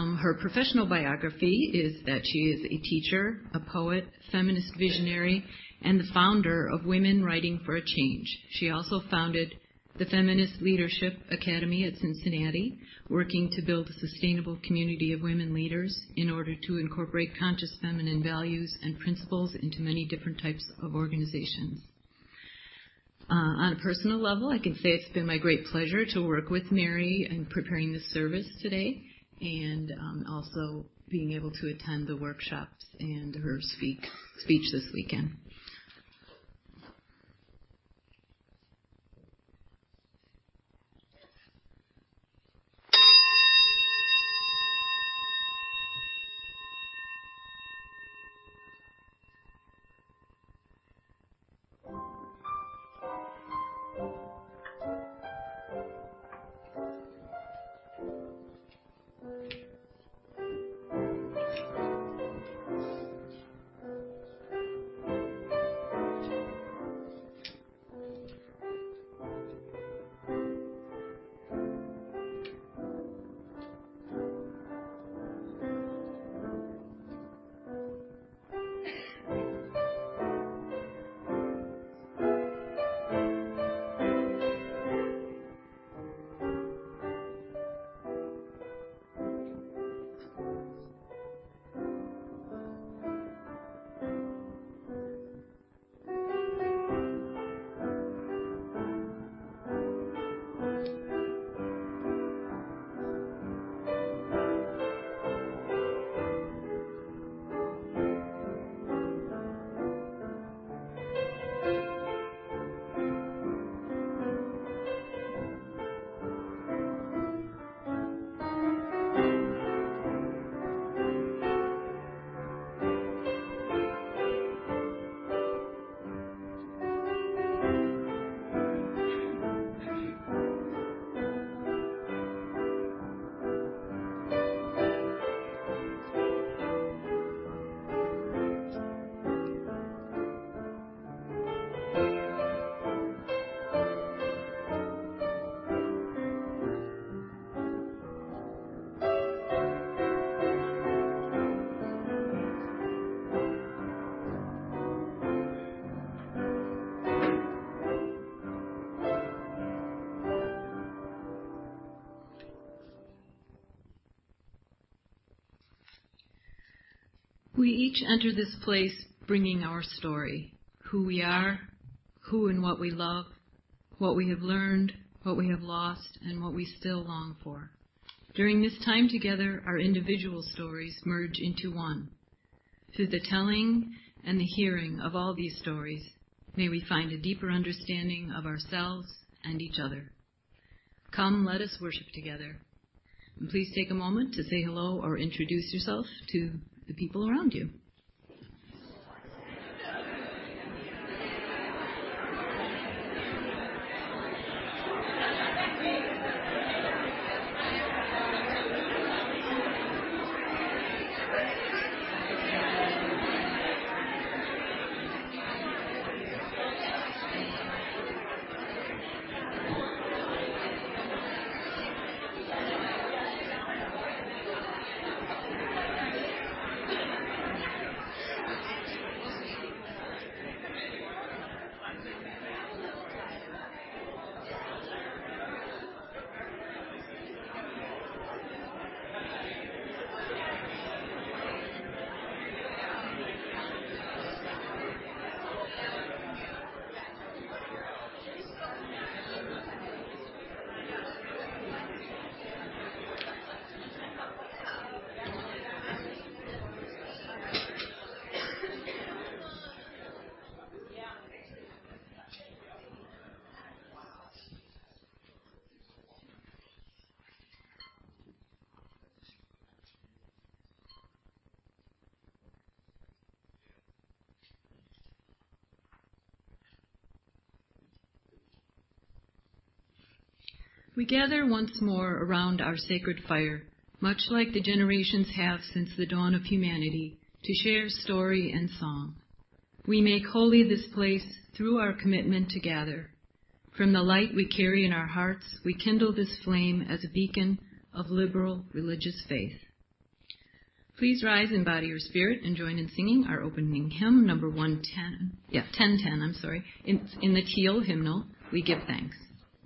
Her professional biography is that she is a teacher, a poet, feminist visionary, and the founder of Women Writing for a Change. She also founded the Feminist Leadership Academy at Cincinnati, working to build a sustainable community of women leaders in order to incorporate conscious feminine values and principles into many different types of organizations. On a personal level, I can say it's been my great pleasure to work with Mary in preparing this service today, and also being able to attend the workshops and her speech this weekend. We each enter this place bringing our story, who we are, who and what we love, what we have learned, what we have lost, and what we still long for. During this time together, our individual stories merge into one. Through the telling and the hearing of all these stories, may we find a deeper understanding of ourselves and each other. Come, let us worship together. And please take a moment to say hello or introduce yourself to the people around you. We gather once more around our sacred fire, much like the generations have since the dawn of humanity, to share story and song. We make holy this place through our commitment to gather. From the light we carry in our hearts, we kindle this flame as a beacon of liberal religious faith. Please rise in body or spirit and join in singing our opening hymn, number 110. 1010, I'm sorry. In the teal hymnal, We Give Thanks.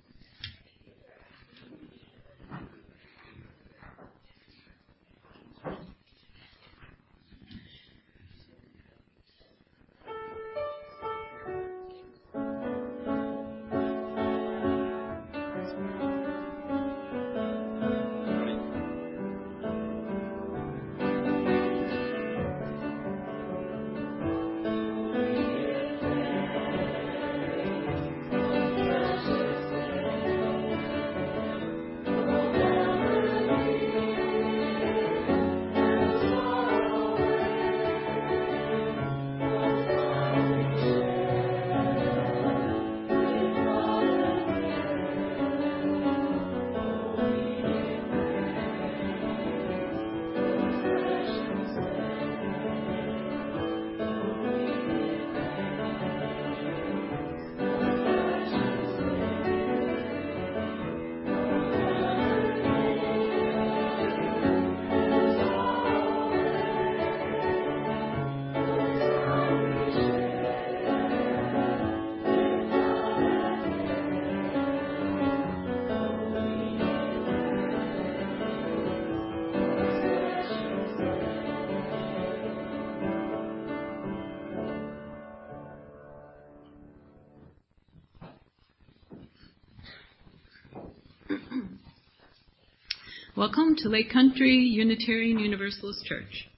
Welcome to Lake Country Unitarian Universalist Church.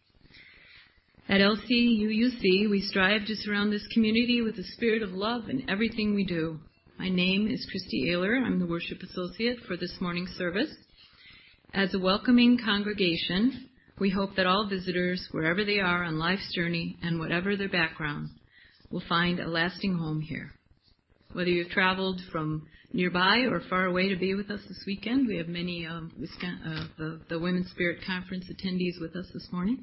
At LCUUC, we strive to surround this community with a spirit of love in everything we do. My name is Christy Ehler. I'm the worship associate for this morning's service. As a welcoming congregation, we hope that all visitors, wherever they are on life's journey and whatever their background, will find a lasting home here. Whether you've traveled from nearby or far away to be with us this weekend, we have many of the Women's Spirit Conference attendees with us this morning.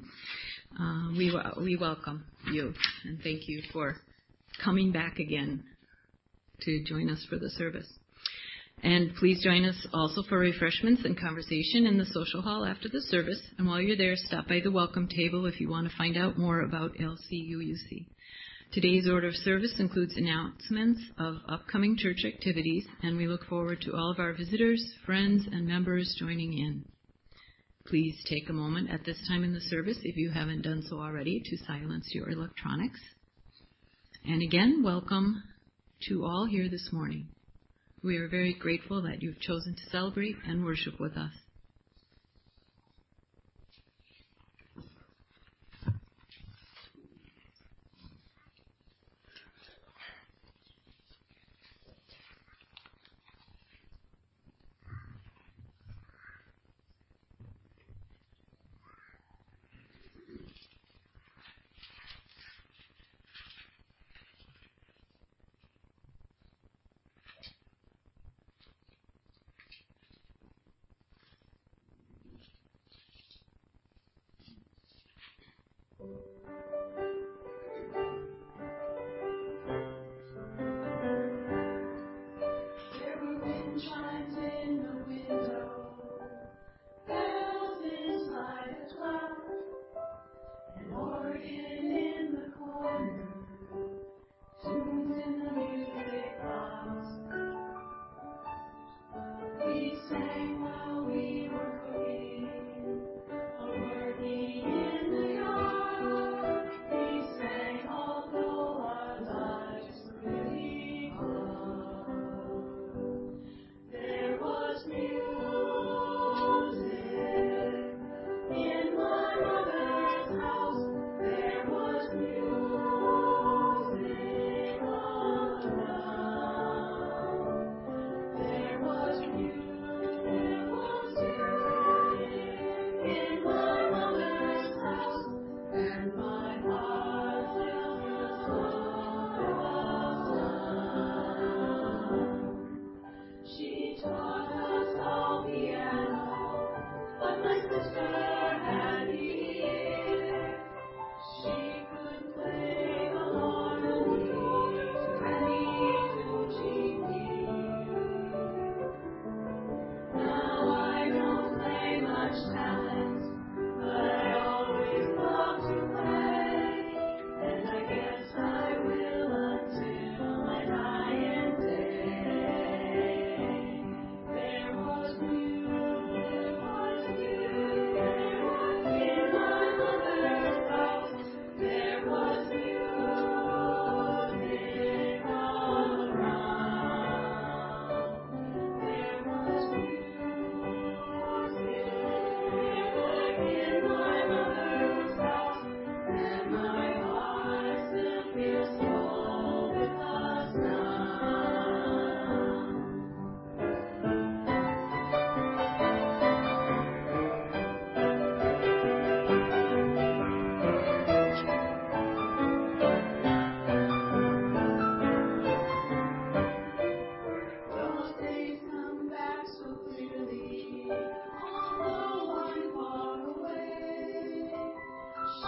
We welcome you and thank you for coming back again to join us for the service. And please join us also for refreshments and conversation in the social hall after the service. And while you're there, stop by the welcome table if you want to find out more about LCUUC. Today's order of service includes announcements of upcoming church activities, and we look forward to all of our visitors, friends, and members joining in. Please take a moment at this time in the service, if you haven't done so already, to silence your electronics. And again, welcome to all here this morning. We are very grateful that you've chosen to celebrate and worship with us.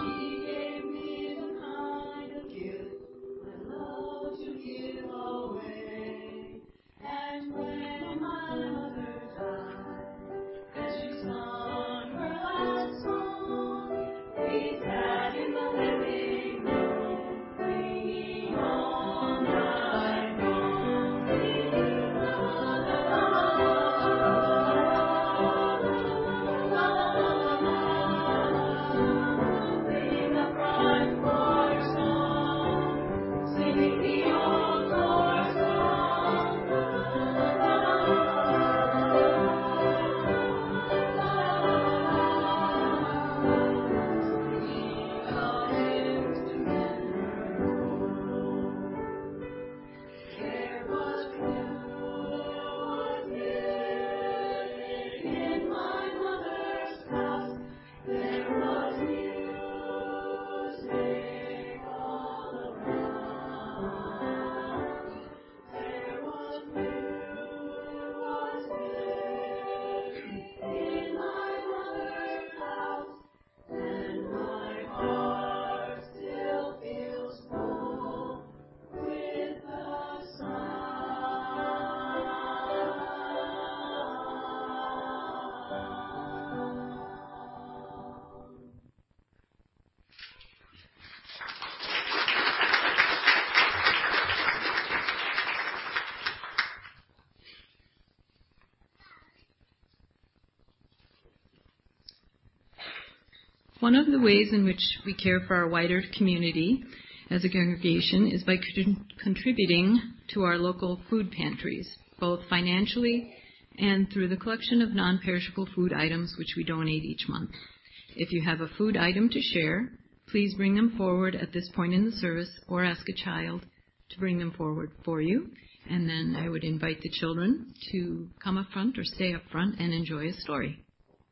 One of the ways in which we care for our wider community as a congregation is by contributing to our local food pantries, both financially and through the collection of non-perishable food items which we donate each month. If you have a food item to share, please bring them forward at this point in the service or ask a child to bring them forward for you. And then I would invite the children to come up front or stay up front and enjoy a story.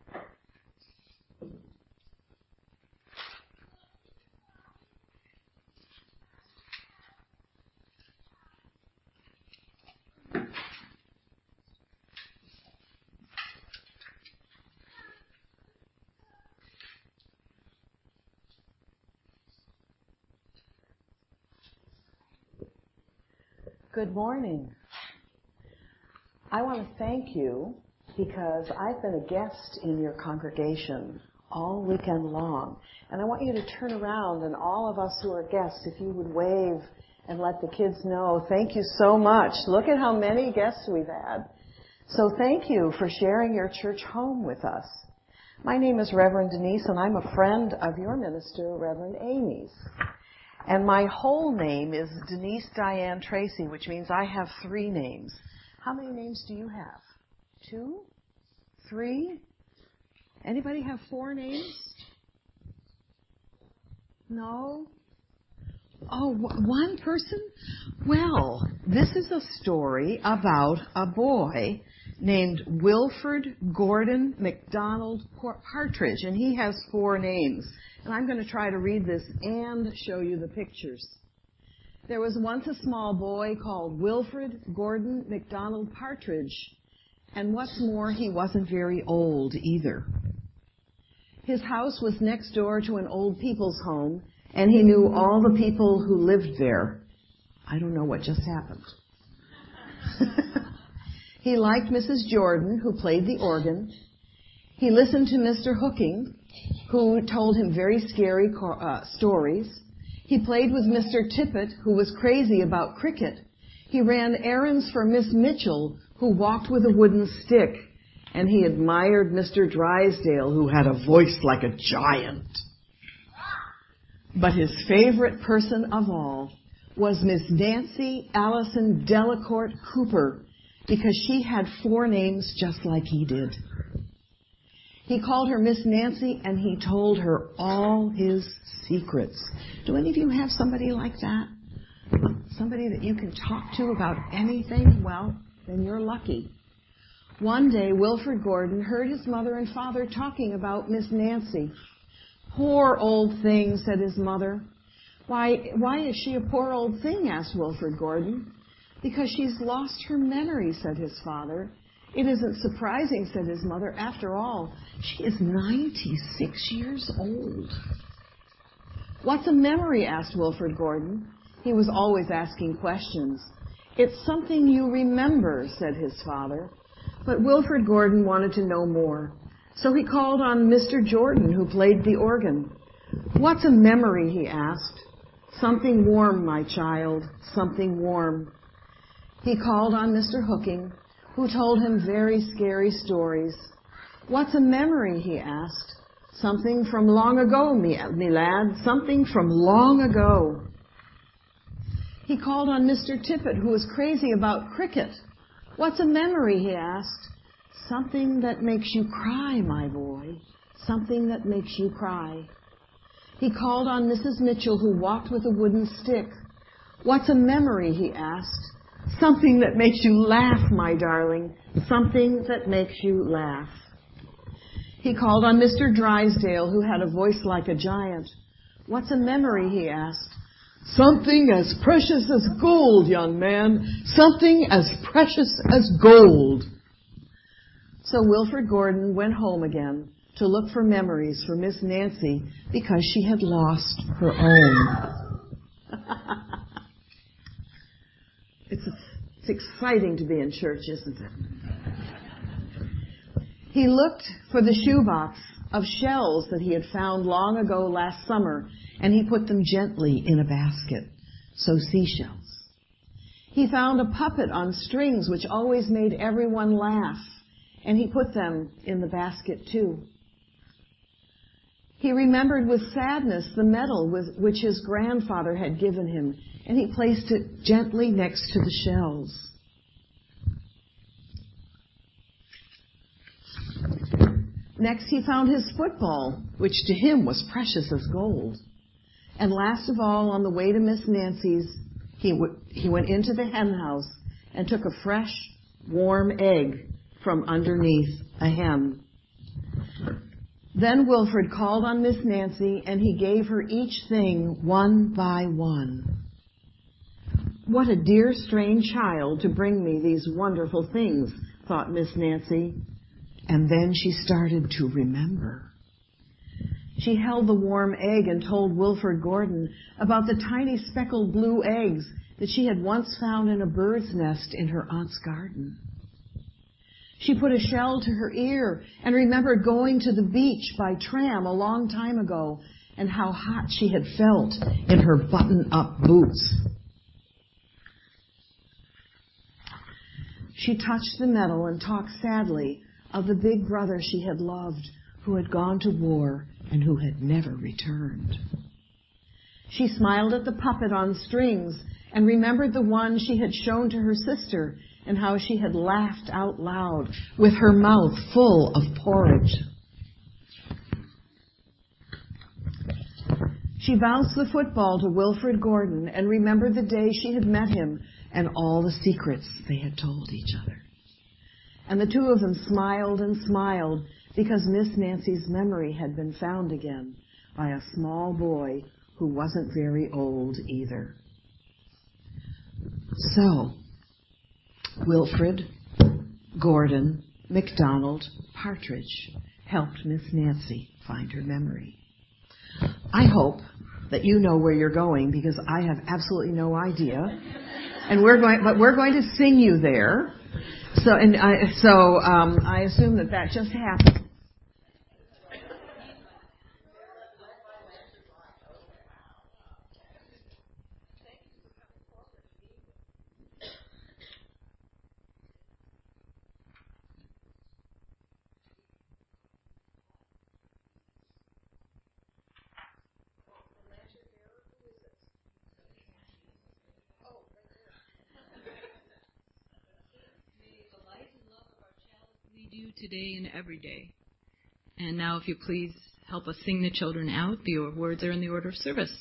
Good morning. I want to thank you because I've been a guest in your congregation all weekend long. And I want you to turn around, and all of us who are guests, if you would wave and let the kids know, thank you so much. Look at how many guests we've had. So thank you for sharing your church home with us. My name is Reverend Denise, and I'm a friend of your minister, Reverend Amy's. And my whole name is Denise Diane Tracy, which means I have 3 names. How many names do you have? 2? 3? Anybody have 4 names? No? Oh, one person? Well, this is a story about a boy named Wilford Gordon McDonald Partridge, and he has 4 names. And I'm going to try to read this and show you the pictures. There was once a small boy called Wilford Gordon McDonald Partridge, and what's more, he wasn't very old either. His house was next door to an old people's home, and he knew all the people who lived there. I don't know what just happened. He liked Mrs. Jordan, who played the organ. He listened to Mr. Hooking, who told him very scary stories. He played with Mr. Tippett, who was crazy about cricket. He ran errands for Miss Mitchell, who walked with a wooden stick. And he admired Mr. Drysdale, who had a voice like a giant. But his favorite person of all was Miss Nancy Allison Delacourt Cooper, because she had 4 names just like he did. He called her Miss Nancy, and he told her all his secrets. Do any of you have somebody like that? Somebody that you can talk to about anything? Well, then you're lucky. One day, Wilford Gordon heard his mother and father talking about Miss Nancy. Poor old thing, said his mother. Why is she a poor old thing, asked Wilford Gordon. Because she's lost her memory, said his father. It isn't surprising, said his mother. After all, she is 96 years old. What's a memory? Asked Wilfred Gordon. He was always asking questions. It's something you remember, said his father. But Wilfred Gordon wanted to know more. So he called on Mr. Jordan, who played the organ. What's a memory? He asked. Something warm, my child, something warm. He called on Mr. Hooking, who told him very scary stories. What's a memory? He asked. Something from long ago, me lad, something from long ago. He called on Mr. Tippett, who was crazy about cricket. What's a memory? He asked. Something that makes you cry, my boy, something that makes you cry. He called on Mrs. Mitchell, who walked with a wooden stick. What's a memory? He asked. Something that makes you laugh, my darling, something that makes you laugh. He called on Mr. Drysdale, who had a voice like a giant. What's a memory? He asked. Something as precious as gold, young man, something as precious as gold. So Wilfred Gordon went home again to look for memories for Miss Nancy because she had lost her own. It's exciting to be in church, isn't it? He looked for the shoebox of shells that he had found long ago last summer, and he put them gently in a basket, so seashells. He found a puppet on strings which always made everyone laugh, and he put them in the basket too. He remembered with sadness the medal which his grandfather had given him, and he placed it gently next to the shells. Next, he found his football, which to him was precious as gold. And last of all, on the way to Miss Nancy's, he went into the hen house and took a fresh, warm egg from underneath a hen. Then Wilfred called on Miss Nancy, and he gave her each thing one by one. What a dear, strange child to bring me these wonderful things, thought Miss Nancy. And then she started to remember. She held the warm egg and told Wilfred Gordon about the tiny speckled blue eggs that she had once found in a bird's nest in her aunt's garden. She put a shell to her ear and remembered going to the beach by tram a long time ago and how hot she had felt in her button-up boots. She touched the medal and talked sadly of the big brother she had loved, who had gone to war and who had never returned. She smiled at the puppet on strings and remembered the one she had shown to her sister and how she had laughed out loud with her mouth full of porridge. She bounced the football to Wilfred Gordon and remembered the day she had met him and all the secrets they had told each other. And the two of them smiled and smiled because Miss Nancy's memory had been found again by a small boy who wasn't very old either. So, Wilfred, Gordon, MacDonald, Partridge helped Miss Nancy find her memory. I hope that you know where you're going because I have absolutely no idea. And we're going to sing you there. So I assume that just happened. Today and every day. And now, if you please help us sing the children out, the words are in the order of service.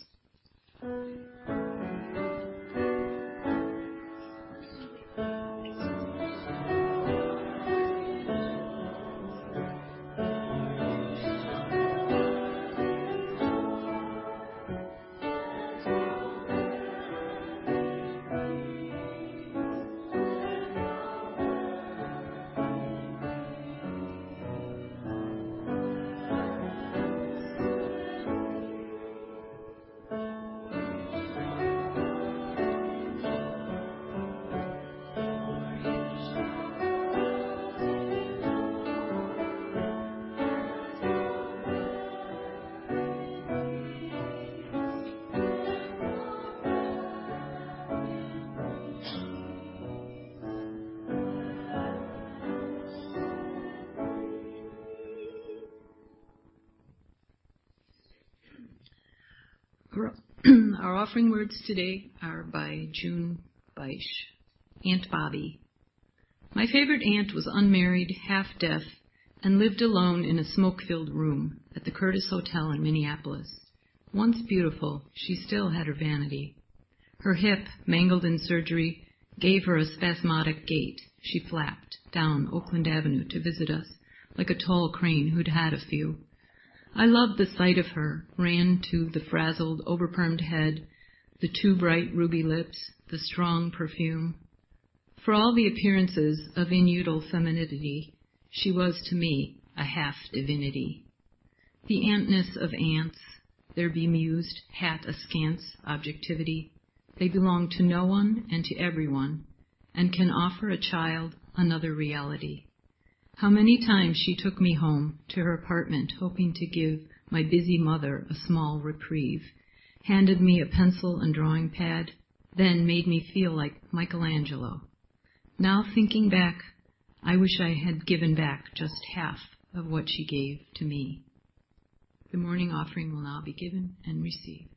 Our offering words today are by June Beisch, Aunt Bobby. My favorite aunt was unmarried, half-deaf, and lived alone in a smoke-filled room at the Curtis Hotel in Minneapolis. Once beautiful, she still had her vanity. Her hip, mangled in surgery, gave her a spasmodic gait. She flapped down Oakland Avenue to visit us, like a tall crane who'd had a few. I loved the sight of her, ran to the frazzled, overpermed head, the too bright ruby lips, the strong perfume. For all the appearances of inutal femininity, she was to me a half-divinity. The antness of ants, their bemused, hat-askance objectivity, they belong to no one and to everyone, and can offer a child another reality. How many times she took me home to her apartment, hoping to give my busy mother a small reprieve, handed me a pencil and drawing pad, then made me feel like Michelangelo. Now thinking back, I wish I had given back just half of what she gave to me. The morning offering will now be given and received.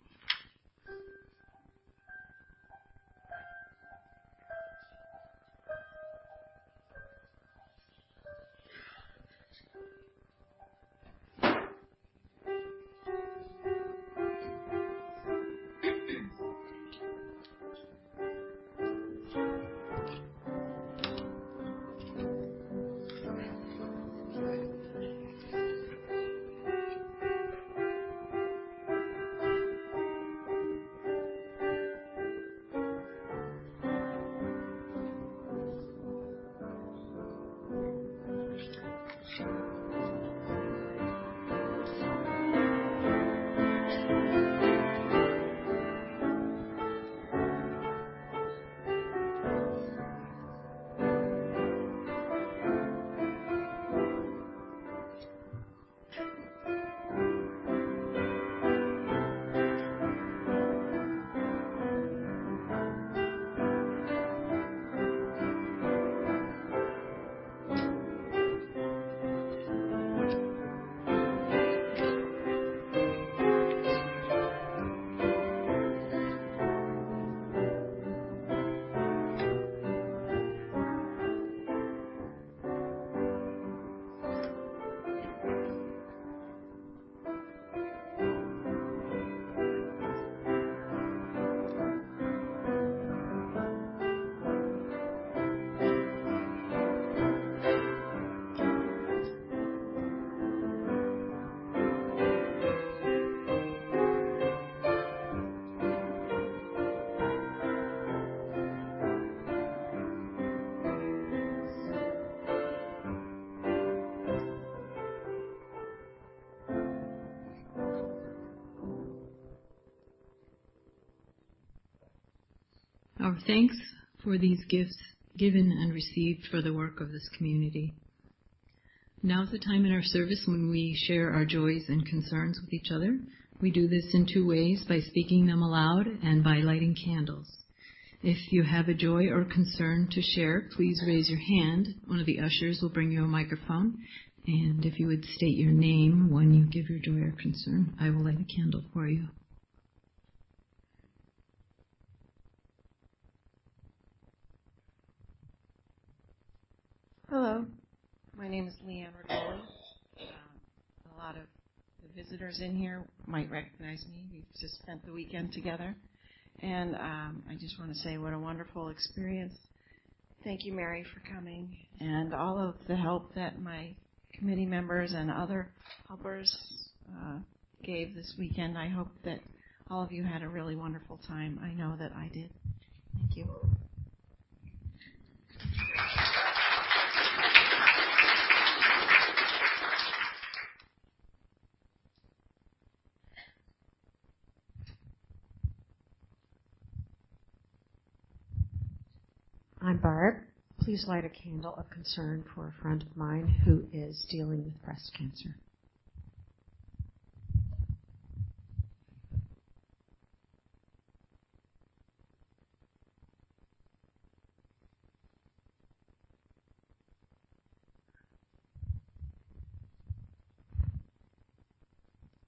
Our thanks for these gifts given and received for the work of this community. Now is the time in our service when we share our joys and concerns with each other. We do this in two ways, by speaking them aloud and by lighting candles. If you have a joy or concern to share, please raise your hand. One of the ushers will bring you a microphone. And if you would state your name when you give your joy or concern, I will light a candle for you. Hello, my name is Leanne Rodoli. A lot of the visitors in here might recognize me. We've just spent the weekend together. And I just want to say what a wonderful experience. Thank you, Mary, for coming, and all of the help that my committee members and other helpers gave this weekend. I hope that all of you had a really wonderful time. I know that I did. Thank you. I'm Barb. Please light a candle of concern for a friend of mine who is dealing with breast cancer.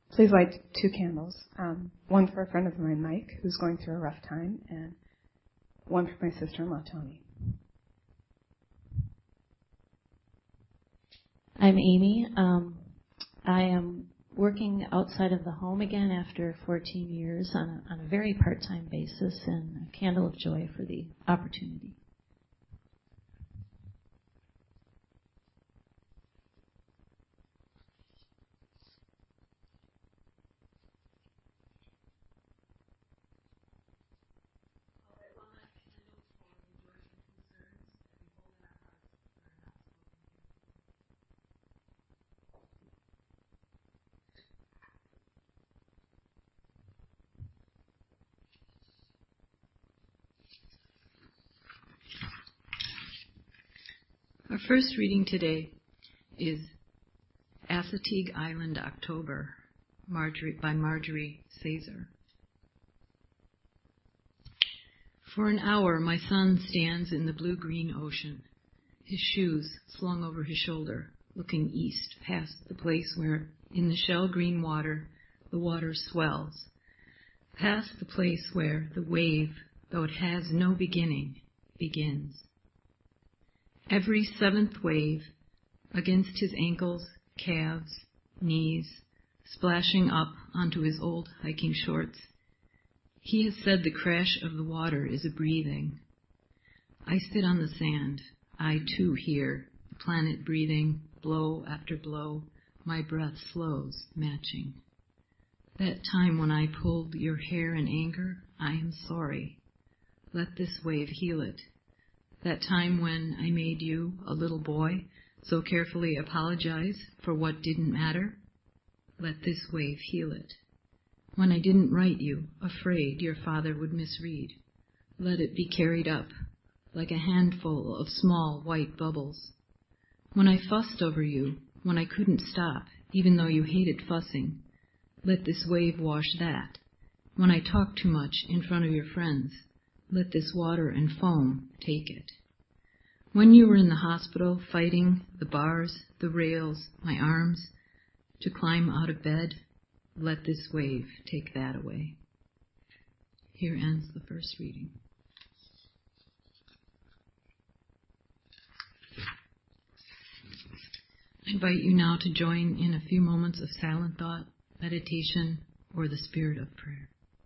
Please light 2 candles. One for a friend of mine, Mike, who's going through a rough time, and one for my sister-in-law, Tony. I'm Amy. I am working outside of the home again after 14 years on a very part-time basis, and a candle of joy for the opportunity. Our first reading today is Assateague Island, October, by Marjorie Caesar. For an hour, my son stands in the blue-green ocean, his shoes slung over his shoulder, looking east past the place where, in the shell-green water, the water swells, past the place where the wave, though it has no beginning, begins. Every 7th wave, against his ankles, calves, knees, splashing up onto his old hiking shorts, he has said the crash of the water is a breathing. I sit on the sand. I, too, hear the planet breathing, blow after blow, my breath slows, matching. That time when I pulled your hair in anger, I am sorry. Let this wave heal it. That time when I made you, a little boy, so carefully apologize for what didn't matter, let this wave heal it. When I didn't write you, afraid your father would misread, let it be carried up, like a handful of small white bubbles. When I fussed over you, when I couldn't stop, even though you hated fussing, let this wave wash that. When I talked too much in front of your friends, let this water and foam take it. When you were in the hospital fighting the bars, the rails, my arms, to climb out of bed, let this wave take that away. Here ends the first reading. I invite you now to join in a few moments of silent thought, meditation, or the spirit of prayer.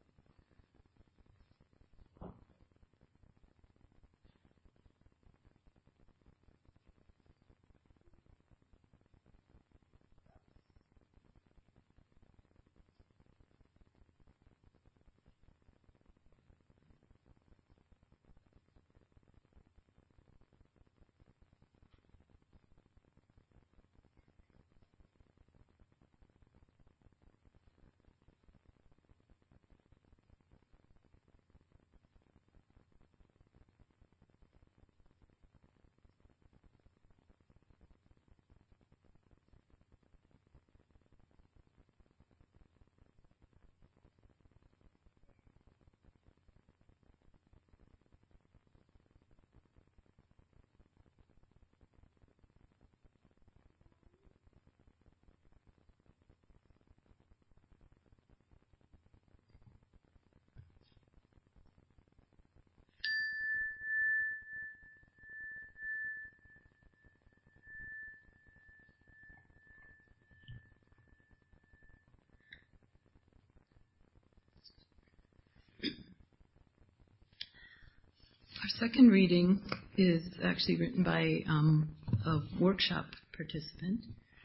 Our second reading is actually written by a workshop participant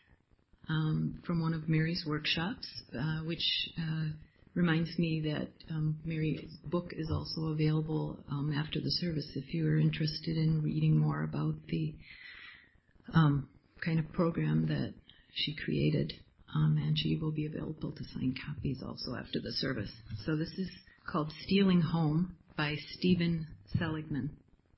from one of Mary's workshops, which reminds me that Mary's book is also available after the service if you are interested in reading more about the kind of program that she created, and she will be available to sign copies also after the service. So this is called Stealing Home by Stephen Seligman.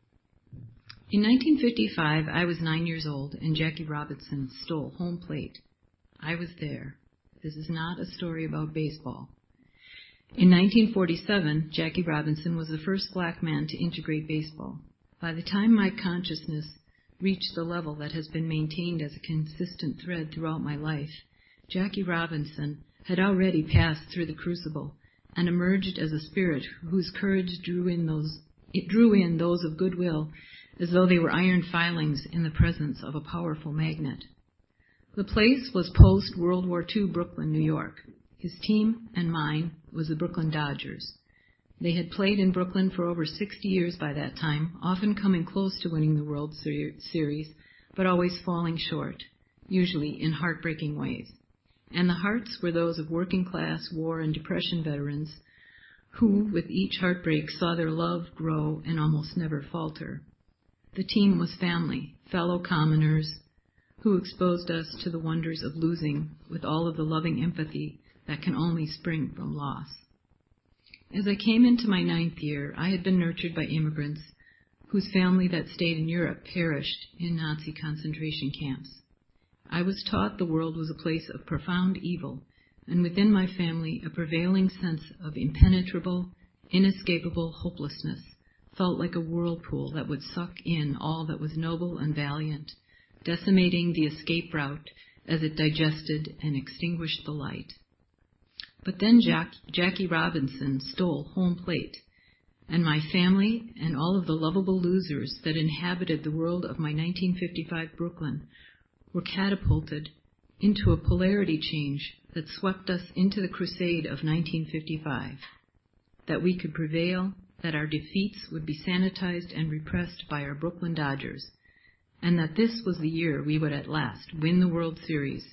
In 1955, I was 9 years old, and Jackie Robinson stole home plate. I was there. This is not a story about baseball. In 1947, Jackie Robinson was the first black man to integrate baseball. By the time my consciousness reached the level that has been maintained as a consistent thread throughout my life, Jackie Robinson had already passed through the crucible and emerged as a spirit whose courage drew in those of goodwill as though they were iron filings in the presence of a powerful magnet. The place was post-World War II Brooklyn, New York. His team and mine was the Brooklyn Dodgers. They had played in Brooklyn for over 60 years by that time, often coming close to winning the World Series, but always falling short, usually in heartbreaking ways. And the hearts were those of working-class war and depression veterans who, with each heartbreak, saw their love grow and almost never falter. The team was family, fellow commoners, who exposed us to the wonders of losing with all of the loving empathy that can only spring from loss. As I came into my 9th year, I had been nurtured by immigrants whose family that stayed in Europe perished in Nazi concentration camps. I was taught the world was a place of profound evil, and within my family a prevailing sense of impenetrable, inescapable hopelessness felt like a whirlpool that would suck in all that was noble and valiant, decimating the escape route as it digested and extinguished the light. But then Jackie Robinson stole home plate, and my family and all of the lovable losers that inhabited the world of my 1955 Brooklyn were catapulted into a polarity change that swept us into the crusade of 1955, that we could prevail, that our defeats would be sanitized and repressed by our Brooklyn Dodgers, and that this was the year we would at last win the World Series.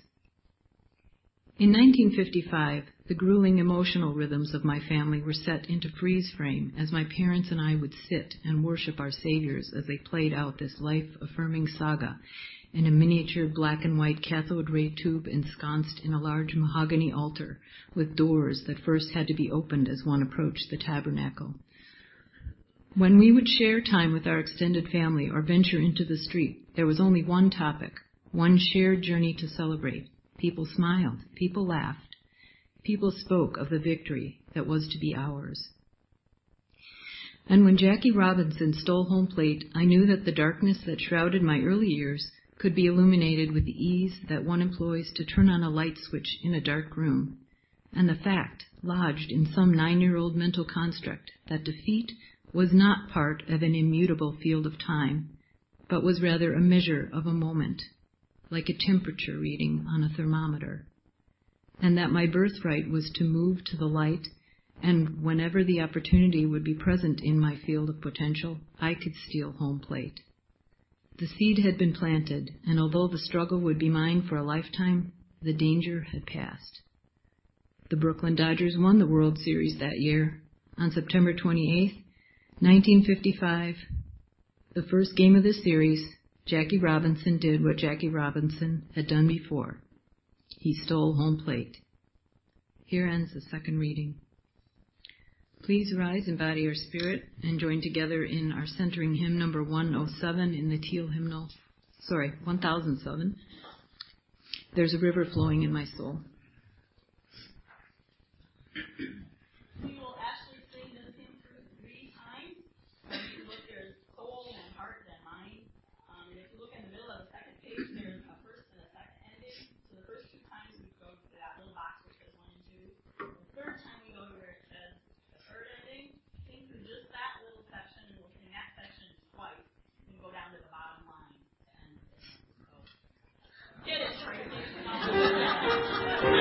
In 1955, the grueling emotional rhythms of my family were set into freeze frame as my parents and I would sit and worship our saviors as they played out this life-affirming saga in a miniature black and white cathode ray tube ensconced in a large mahogany altar with doors that first had to be opened as one approached the tabernacle. When we would share time with our extended family or venture into the street, there was only one topic, one shared journey to celebrate. People smiled, people laughed, people spoke of the victory that was to be ours. And when Jackie Robinson stole home plate, I knew that the darkness that shrouded my early years could be illuminated with the ease that one employs to turn on a light switch in a dark room, and the fact, lodged in some 9-year-old mental construct, that defeat was not part of an immutable field of time, but was rather a measure of a moment, like a temperature reading on a thermometer, and that my birthright was to move to the light, and whenever the opportunity would be present in my field of potential, I could steal home plate. The seed had been planted, and although the struggle would be mine for a lifetime, the danger had passed. The Brooklyn Dodgers won the World Series that year. On September 28, 1955, the first game of the series, Jackie Robinson did what Jackie Robinson had done before. He stole home plate. Here ends the second reading. Please rise in body or spirit and join together in our centering hymn number 107 in the Teal hymnal. 1007. There's a river flowing in my soul. We will actually sing this hymn through 3 times. If you look, there's soul and heart and mind. And if you look in the middle of the second page, there's a first and a second ending. So the first 2 times we go to that little box which says 1 and 2. The third time we go to where it says the third ending. Sing through just that little section, and we'll sing that section twice. And go down to the bottom line. And so, get it, Tracy.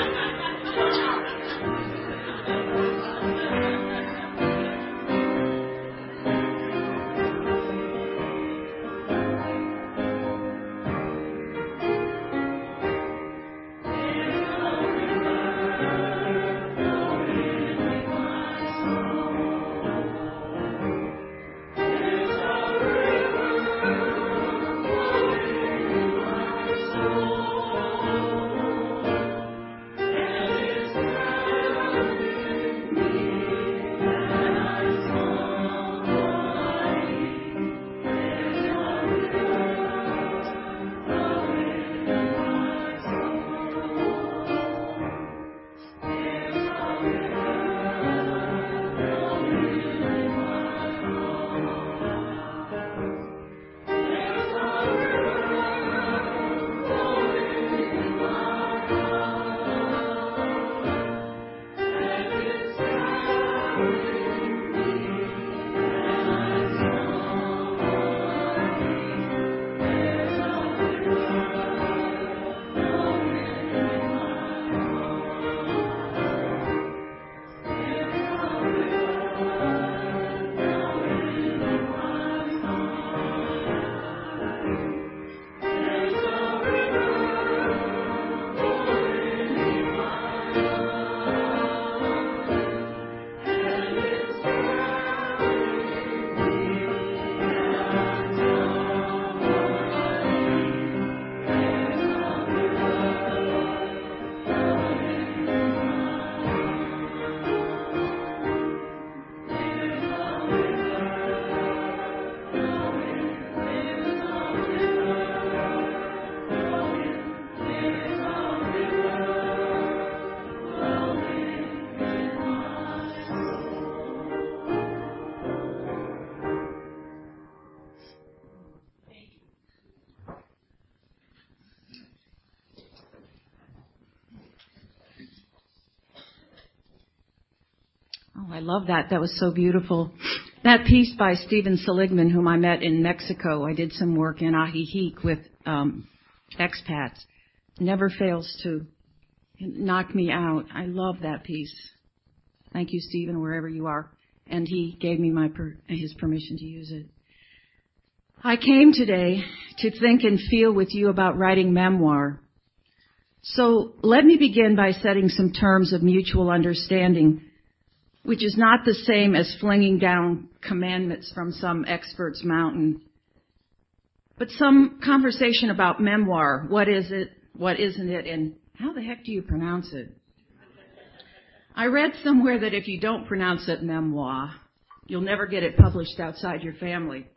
Oh, I love that. That was so beautiful. That piece by Stephen Seligman, whom I met in Mexico, I did some work in Ajijic with expats, never fails to knock me out. I love that piece. Thank you, Stephen, wherever you are. And he gave me his permission to use it. I came today to think and feel with you about writing memoir. So let me begin by setting some terms of mutual understanding, which is not the same as flinging down commandments from some expert's mountain, but some conversation about memoir. What is it? What isn't it? And how the heck do you pronounce it? I read somewhere that if you don't pronounce it memoir, you'll never get it published outside your family.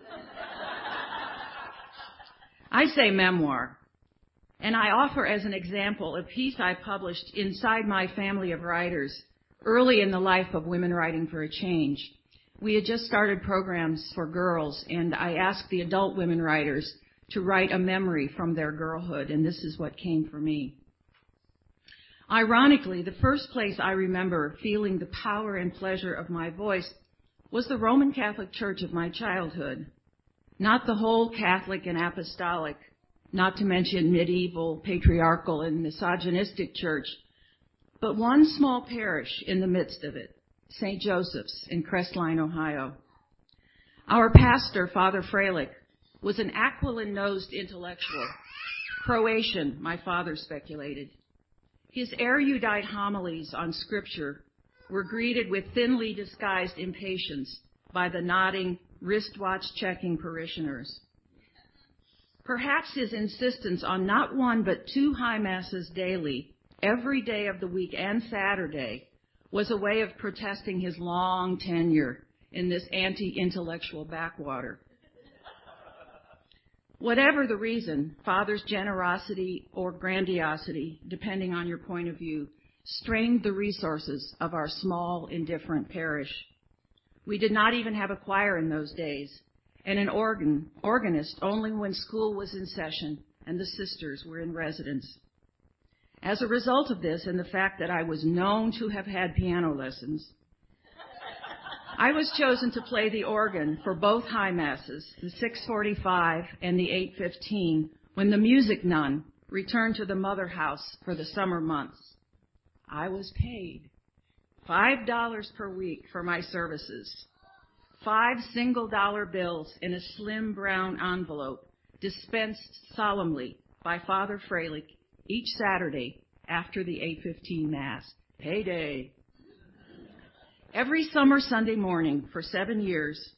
I say memoir. And I offer as an example a piece I published inside my family of writers early in the life of Women Writing for a Change. We had just started programs for girls, and I asked the adult women writers to write a memory from their girlhood, and this is what came for me. Ironically, the first place I remember feeling the power and pleasure of my voice was the Roman Catholic Church of my childhood. Not the whole Catholic and apostolic, not to mention medieval, patriarchal, and misogynistic church, but one small parish in the midst of it, St. Joseph's in Crestline, Ohio. Our pastor, Father Freilich, was an aquiline-nosed intellectual, Croatian, my father speculated. His erudite homilies on Scripture were greeted with thinly disguised impatience by the nodding, wristwatch-checking parishioners. Perhaps his insistence on not one but 2 high masses daily, every day of the week and Saturday, was a way of protesting his long tenure in this anti-intellectual backwater. Whatever the reason, Father's generosity or grandiosity, depending on your point of view, strained the resources of our small, indifferent parish. We did not even have a choir in those days, and an organist only when school was in session and the sisters were in residence. As a result of this and the fact that I was known to have had piano lessons, I was chosen to play the organ for both high masses, the 6:45 and the 8:15, when the music nun returned to the mother house for the summer months. I was paid $5 per week for my services, 5 single-dollar bills in a slim brown envelope dispensed solemnly by Father Freilich each Saturday after the 8:15 Mass. Payday. Every summer morning for 7 years,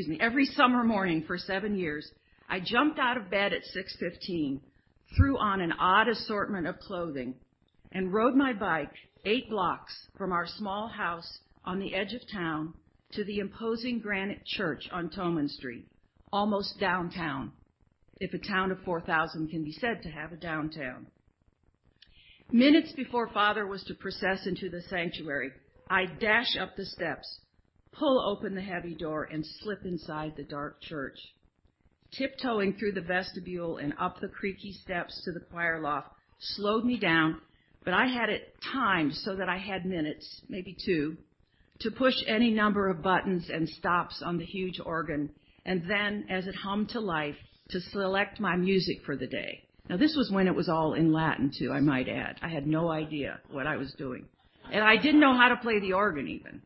I jumped out of bed at 6:15, threw on an odd assortment of clothing, and rode my bike 8 blocks from our small house on the edge of town to the imposing granite church on Toman Street, almost downtown, if a town of 4,000 can be said to have a downtown. Minutes before Father was to process into the sanctuary, I'd dash up the steps, pull open the heavy door, and slip inside the dark church. Tiptoeing through the vestibule and up the creaky steps to the choir loft slowed me down, but I had it timed so that I had minutes, maybe 2, to push any number of buttons and stops on the huge organ, and then, as it hummed to life, to select my music for the day. Now, this was when it was all in Latin, too, I might add. I had no idea what I was doing. And I didn't know how to play the organ, even.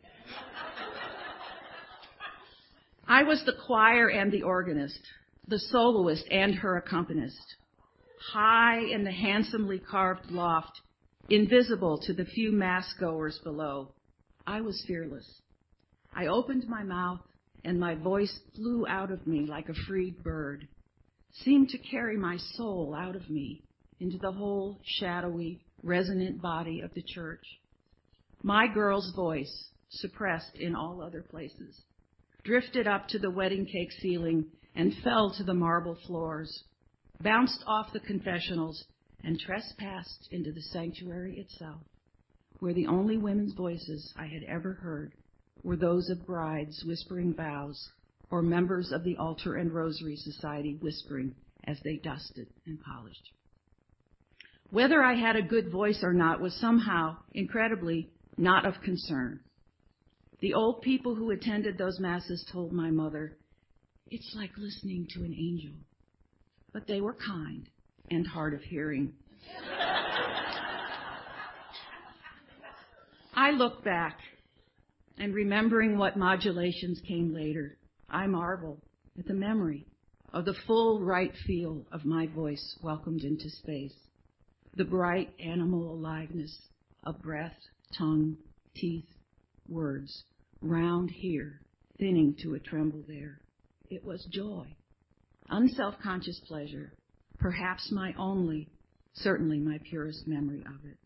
I was the choir and the organist, the soloist and her accompanist. High in the handsomely carved loft, invisible to the few mass-goers below, I was fearless. I opened my mouth, and my voice flew out of me like a freed bird, seemed to carry my soul out of me into the whole shadowy, resonant body of the church. My girl's voice, suppressed in all other places, drifted up to the wedding cake ceiling and fell to the marble floors, bounced off the confessionals, and trespassed into the sanctuary itself, where the only women's voices I had ever heard were those of brides whispering vows, or members of the Altar and Rosary Society whispering as they dusted and polished. Whether I had a good voice or not was somehow, incredibly, not of concern. The old people who attended those masses told my mother, "It's like listening to an angel." But they were kind and hard of hearing. I look back, and remembering what modulations came later, I marvel at the memory of the full right feel of my voice welcomed into space, the bright animal aliveness of breath, tongue, teeth, words, round here, thinning to a tremble there. It was joy, unself-conscious pleasure, perhaps my only, certainly my purest memory of it.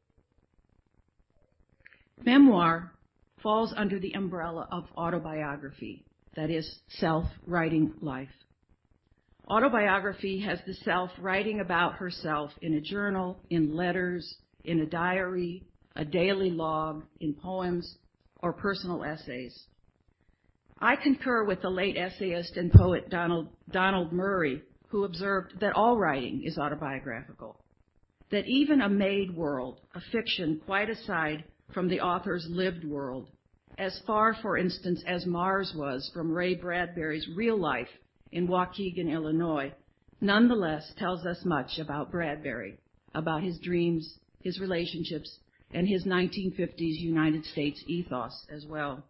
Memoir falls under the umbrella of autobiography, that is, self-writing life. Autobiography has the self writing about herself in a journal, in letters, in a diary, a daily log, in poems, or personal essays. I concur with the late essayist and poet Donald Murray, who observed that all writing is autobiographical, that even a made world, a fiction quite aside from the author's lived world, as far, for instance, as Mars was from Ray Bradbury's real life in Waukegan, Illinois, nonetheless tells us much about Bradbury, about his dreams, his relationships, and his 1950s United States ethos as well.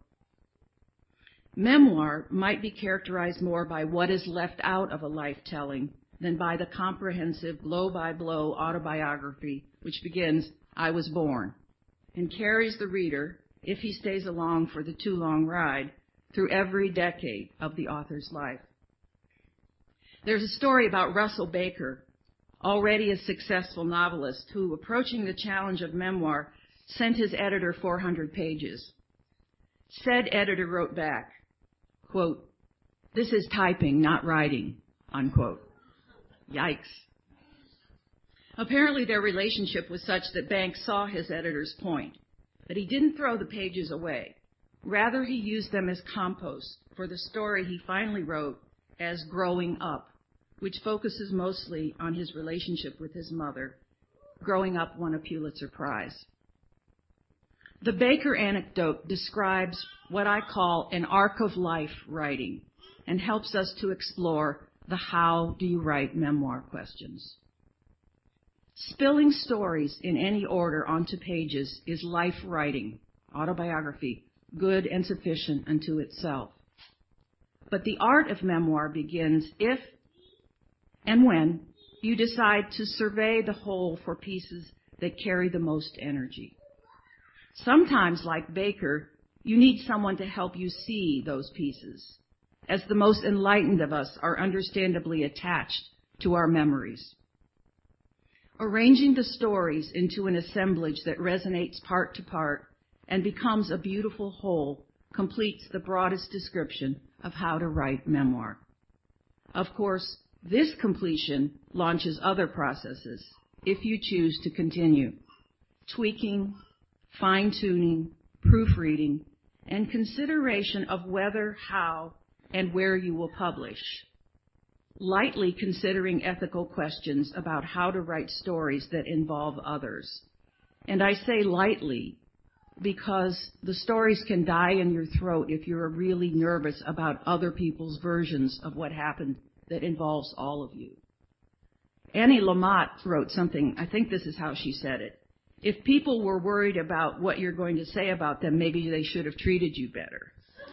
Memoir might be characterized more by what is left out of a life-telling than by the comprehensive blow-by-blow autobiography which begins, "I was born," and carries the reader, if he stays along for the too long ride, through every decade of the author's life. There's a story about Russell Baker, already a successful novelist, who, approaching the challenge of memoir, sent his editor 400 pages. Said editor wrote back, quote, "This is typing, not writing," unquote. Yikes. Apparently their relationship was such that Banks saw his editor's point, but he didn't throw the pages away. Rather, he used them as compost for the story he finally wrote as Growing Up, which focuses mostly on his relationship with his mother. Growing Up won a Pulitzer Prize. The Baker anecdote describes what I call an arc of life writing and helps us to explore the how do you write memoir questions. Spilling stories in any order onto pages is life writing, autobiography, good and sufficient unto itself. But the art of memoir begins if and when you decide to survey the whole for pieces that carry the most energy. Sometimes, like Baker, you need someone to help you see those pieces, as the most enlightened of us are understandably attached to our memories. Arranging the stories into an assemblage that resonates part to part and becomes a beautiful whole completes the broadest description of how to write memoir. Of course, this completion launches other processes, if you choose to continue: tweaking, fine-tuning, proofreading, and consideration of whether, how, and where you will publish. Lightly considering ethical questions about how to write stories that involve others. And I say lightly because the stories can die in your throat if you're really nervous about other people's versions of what happened that involves all of you. Annie Lamott wrote something, I think this is how she said it: "If people were worried about what you're going to say about them, maybe they should have treated you better."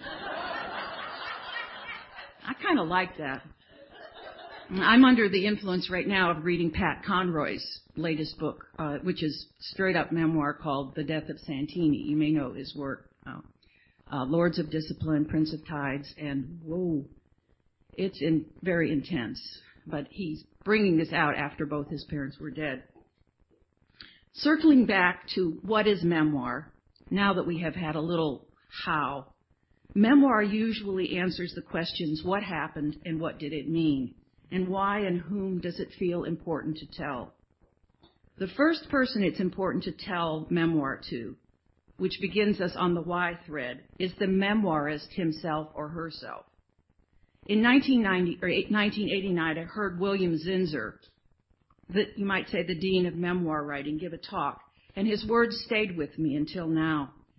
I kind of like that. I'm under the influence right now of reading Pat Conroy's latest book, which is straight-up memoir called The Death of Santini. You may know his work, Lords of Discipline, Prince of Tides, and whoa, it's very intense. But he's bringing this out after both his parents were dead. Circling back to what is memoir, now that we have had a little how, memoir usually answers the questions what happened and what did it mean, and why and whom does it feel important to tell. The first person it's important to tell memoir to, which begins us on the why thread, is the memoirist himself or herself. In 1989, I heard William Zinsser, you might say the dean of memoir writing, give a talk, and his words stayed with me until now.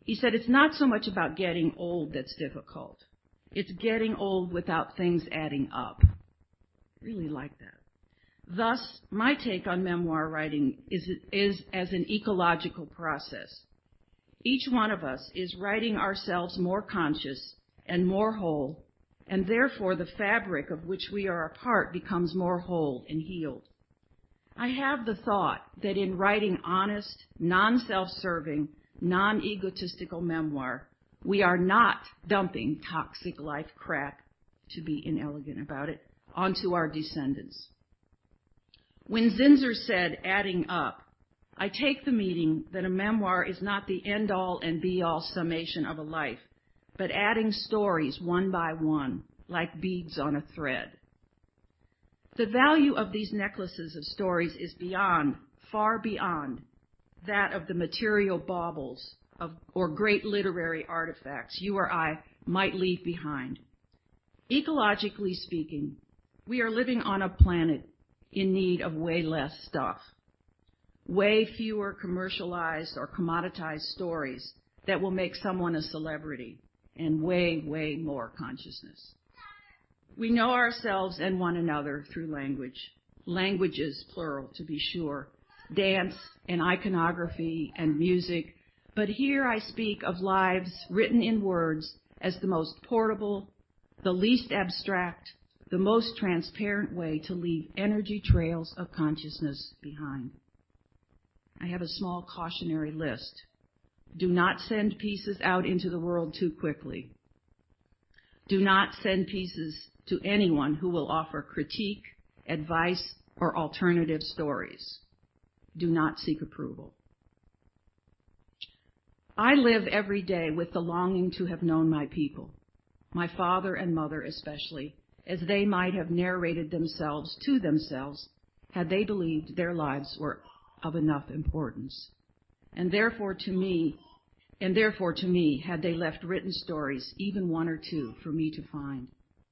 He said, it's not so much about getting old that's difficult. It's getting old without things adding up. Really like that. Thus, my take on memoir writing is as an ecological process. Each one of us is writing ourselves more conscious and more whole, and therefore the fabric of which we are a part becomes more whole and healed. I have the thought that in writing honest, non-self-serving, non-egotistical memoir, we are not dumping toxic life crap, to be inelegant about it, onto our descendants. When Zinsser said adding up, I take the meaning that a memoir is not the end-all and be-all summation of a life, but adding stories one by one, like beads on a thread. The value of these necklaces of stories is beyond, far beyond, that of the material baubles or great literary artifacts you or I might leave behind. Ecologically speaking, we are living on a planet in need of way less stuff, way fewer commercialized or commoditized stories that will make someone a celebrity, and way, way more consciousness. We know ourselves and one another through language, languages, plural, to be sure, dance and iconography and music, but here I speak of lives written in words as the most portable, the least abstract, the most transparent way to leave energy trails of consciousness behind. I have a small cautionary list. Do not send pieces out into the world too quickly. Do not send pieces to anyone who will offer critique, advice, or alternative stories. Do not seek approval. I live every day with the longing to have known my people, my father and mother especially, as they might have narrated themselves to themselves had they believed their lives were of enough importance. And therefore to me, had they left written stories, even one or two, for me to find.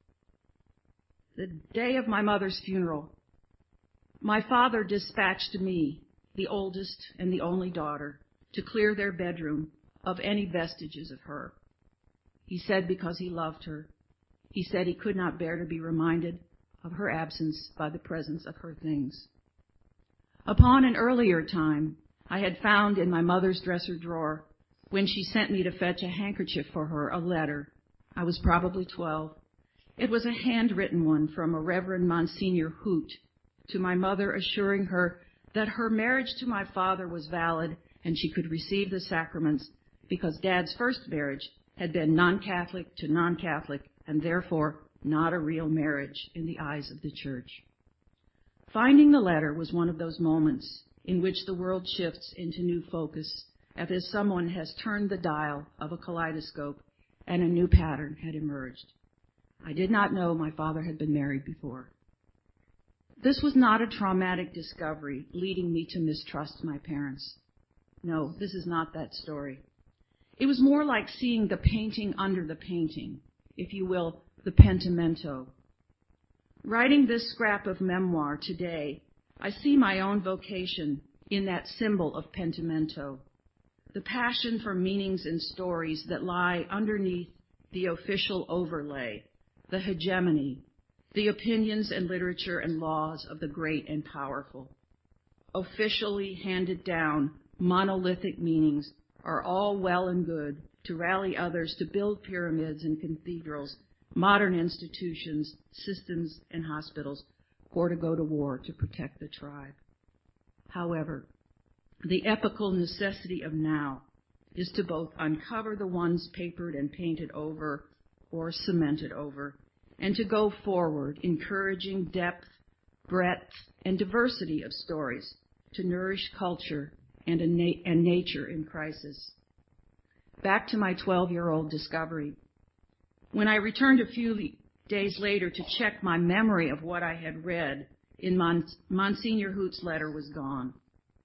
The day of my mother's funeral, my father dispatched me, the oldest and the only daughter, to clear their bedroom of any vestiges of her. He said because he loved her. He said he could not bear to be reminded of her absence by the presence of her things. Upon an earlier time, I had found in my mother's dresser drawer, when she sent me to fetch a handkerchief for her, a letter. I was probably 12. It was a handwritten one from a Reverend Monsignor Hoot to my mother, assuring her that her marriage to my father was valid and she could receive the sacraments because Dad's first marriage had been non-Catholic to non-Catholic and therefore not a real marriage in the eyes of the church. Finding the letter was one of those moments in which the world shifts into new focus, as if someone has turned the dial of a kaleidoscope and a new pattern had emerged. I did not know my father had been married before. This was not a traumatic discovery leading me to mistrust my parents. No, this is not that story. It was more like seeing the painting under the painting, if you will, the pentimento. Writing this scrap of memoir today, I see my own vocation in that symbol of pentimento, the passion for meanings and stories that lie underneath the official overlay, the hegemony, the opinions and literature and laws of the great and powerful. Officially handed down monolithic meanings are all well and good to rally others to build pyramids and cathedrals, modern institutions, systems, and hospitals, or to go to war to protect the tribe. However, the epical necessity of now is to both uncover the ones papered and painted over or cemented over, and to go forward, encouraging depth, breadth, and diversity of stories to nourish culture and nature in crisis. Back to my 12-year-old discovery. When I returned a few days later to check my memory of what I had read, in Monsignor Hoot's letter was gone.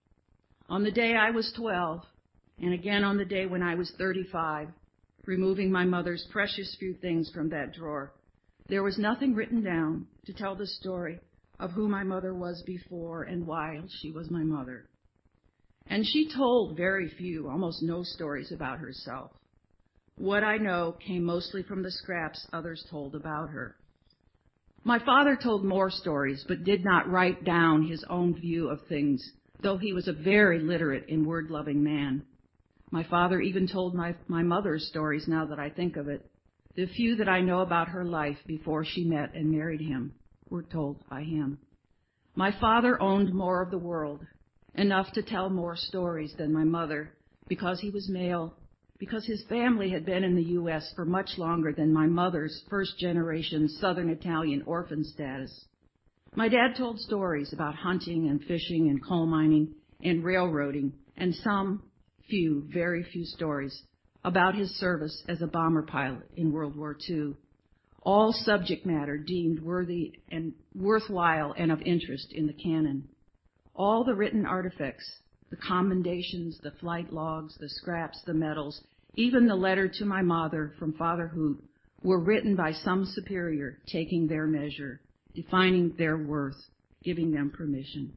On the day I was 12, and again on the day when I was 35, removing my mother's precious few things from that drawer, there was nothing written down to tell the story of who my mother was before and why she was my mother. And she told very few, almost no stories about herself. What I know came mostly from the scraps others told about her. My father told more stories, but did not write down his own view of things, though he was a very literate and word-loving man. My father even told my mother's stories, now that I think of it. The few that I know about her life before she met and married him were told by him. My father owned more of the world, enough to tell more stories than my mother, because he was male, because his family had been in the U.S. for much longer than my mother's first-generation Southern Italian orphan status. My dad told stories about hunting and fishing and coal mining and railroading, and some few, very few stories about his service as a bomber pilot in World War II. All subject matter deemed worthy and worthwhile and of interest in the canon. All the written artifacts, the commendations, the flight logs, the scraps, the medals, even the letter to my mother from Father Hoot, were written by some superior taking their measure, defining their worth, giving them permission.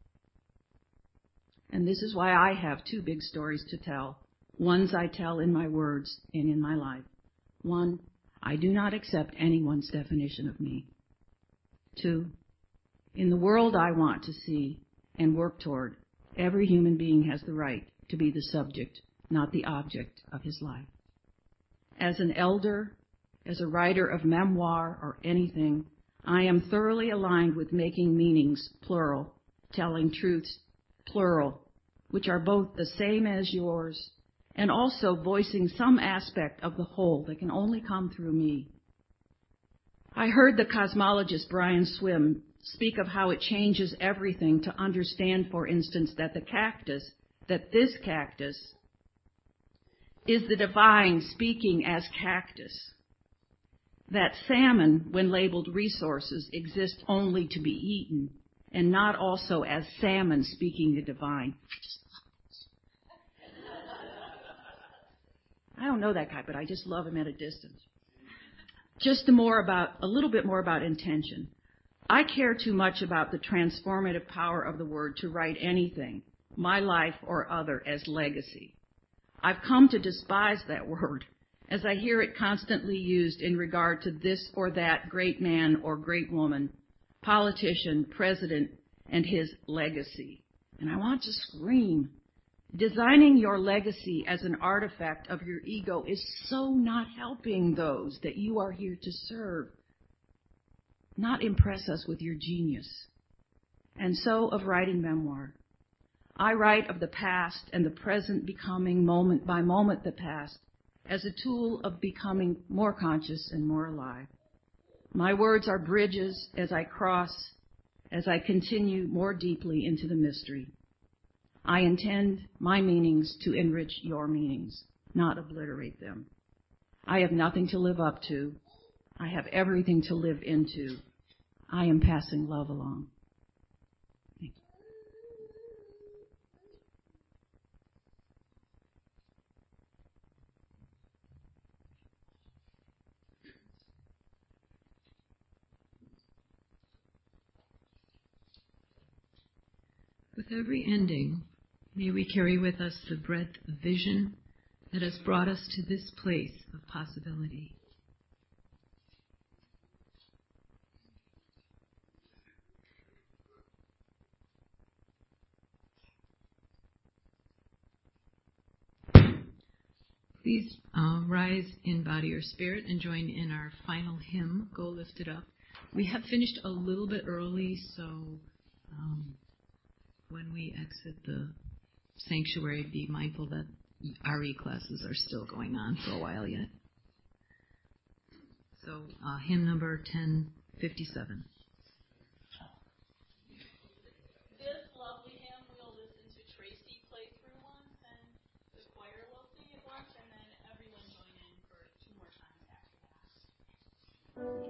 And this is why I have two big stories to tell, ones I tell in my words and in my life. One, I do not accept anyone's definition of me. Two, in the world I want to see and work toward, every human being has the right to be the subject, not the object of his life. As an elder, as a writer of memoir or anything, I am thoroughly aligned with making meanings, plural, telling truths, plural, which are both the same as yours, and also voicing some aspect of the whole that can only come through me. I heard the cosmologist Brian Swimme speak of how it changes everything to understand, for instance, that this cactus is the divine speaking as cactus. That salmon, when labeled resources, exist only to be eaten, and not also as salmon speaking the divine. I don't know that guy, but I just love him at a distance. Just a little bit more about intention. I care too much about the transformative power of the word to write anything, my life or other, as legacy. I've come to despise that word, as I hear it constantly used in regard to this or that great man or great woman, politician, president, and his legacy. And I want to scream. Designing your legacy as an artifact of your ego is so not helping those that you are here to serve. Not impress us with your genius. And so of writing memoir. I write of the past and the present becoming moment by moment the past as a tool of becoming more conscious and more alive. My words are bridges as I continue more deeply into the mystery. I intend my meanings to enrich your meanings, not obliterate them. I have nothing to live up to. I have everything to live into. I am passing love along. Thank you. With every ending, may we carry with us the breadth of vision that has brought us to this place of possibility. Please rise in body or spirit and join in our final hymn, Go Lift It Up. We have finished a little bit early, so when we exit the sanctuary, be mindful that RE classes are still going on for a while yet. So hymn number 1057. This lovely hymn we'll listen to Tracy play through once, and the choir will sing it once, and then everyone join in for two more times after that.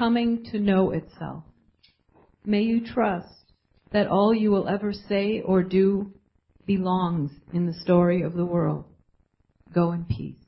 coming to know itself. May you trust that all you will ever say or do belongs in the story of the world. Go in peace.